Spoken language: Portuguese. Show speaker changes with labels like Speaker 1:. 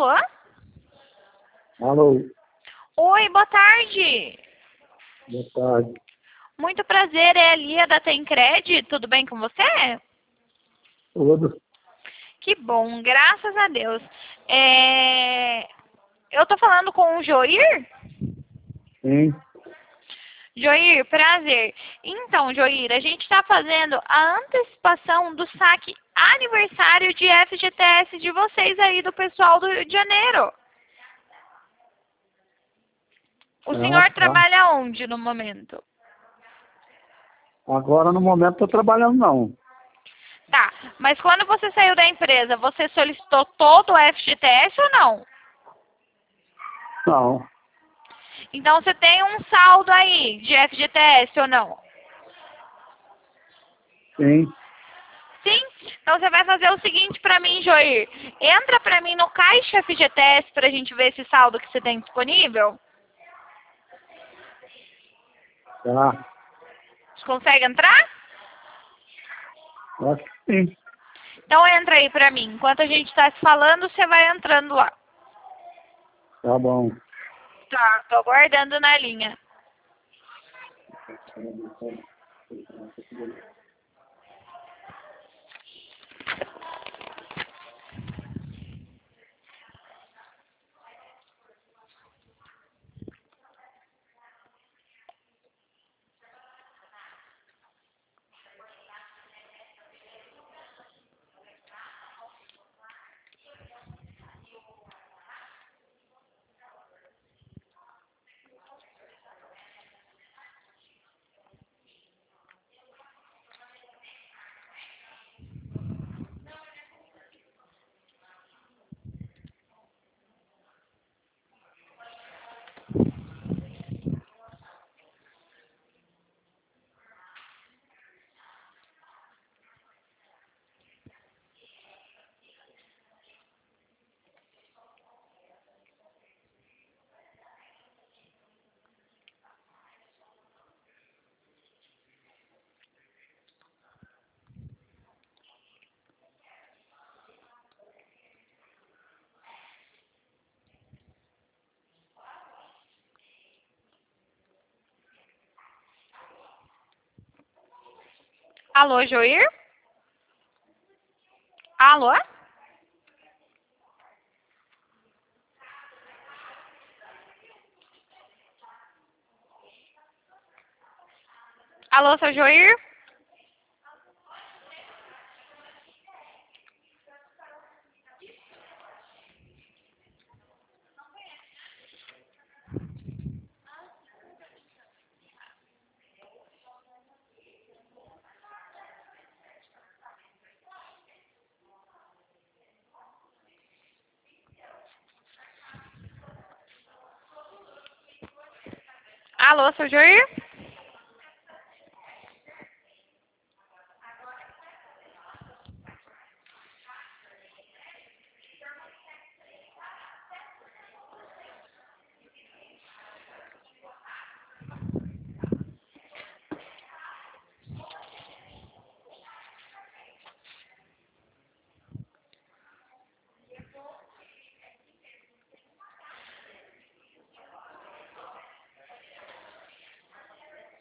Speaker 1: Alô?
Speaker 2: Alô,
Speaker 1: Oi, boa tarde.
Speaker 2: boa tarde.
Speaker 1: Muito prazer, é a Lia da Tencred. Tudo bem com você?
Speaker 2: Tudo?
Speaker 1: Que bom, graças a Deus. Eu tô falando com o Joir?
Speaker 2: Sim.
Speaker 1: Joir, prazer. Então, Joir, a gente está fazendo a antecipação do saque aniversário de FGTS de vocês aí, do pessoal do Rio de Janeiro. O senhor
Speaker 2: Tá.
Speaker 1: trabalha onde no momento?
Speaker 2: Agora, no momento, estou trabalhando, não.
Speaker 1: Tá, mas quando você saiu da empresa, você solicitou todo o FGTS ou não?
Speaker 2: Não.
Speaker 1: Então você tem um saldo aí de FGTS ou não?
Speaker 2: Sim.
Speaker 1: Sim? Então você vai fazer o seguinte pra mim, Joir. Entra pra mim no Caixa FGTS pra gente ver esse saldo que você tem disponível.
Speaker 2: Tá.
Speaker 1: Você consegue entrar?
Speaker 2: Acho que sim.
Speaker 1: Então entra aí pra mim. Enquanto a gente tá se falando, você vai entrando lá.
Speaker 2: Tá bom.
Speaker 1: Tá, tô aguardando na linha. Alô, Joir? Alô? Alô, seu Joir? Alô, seu Joir?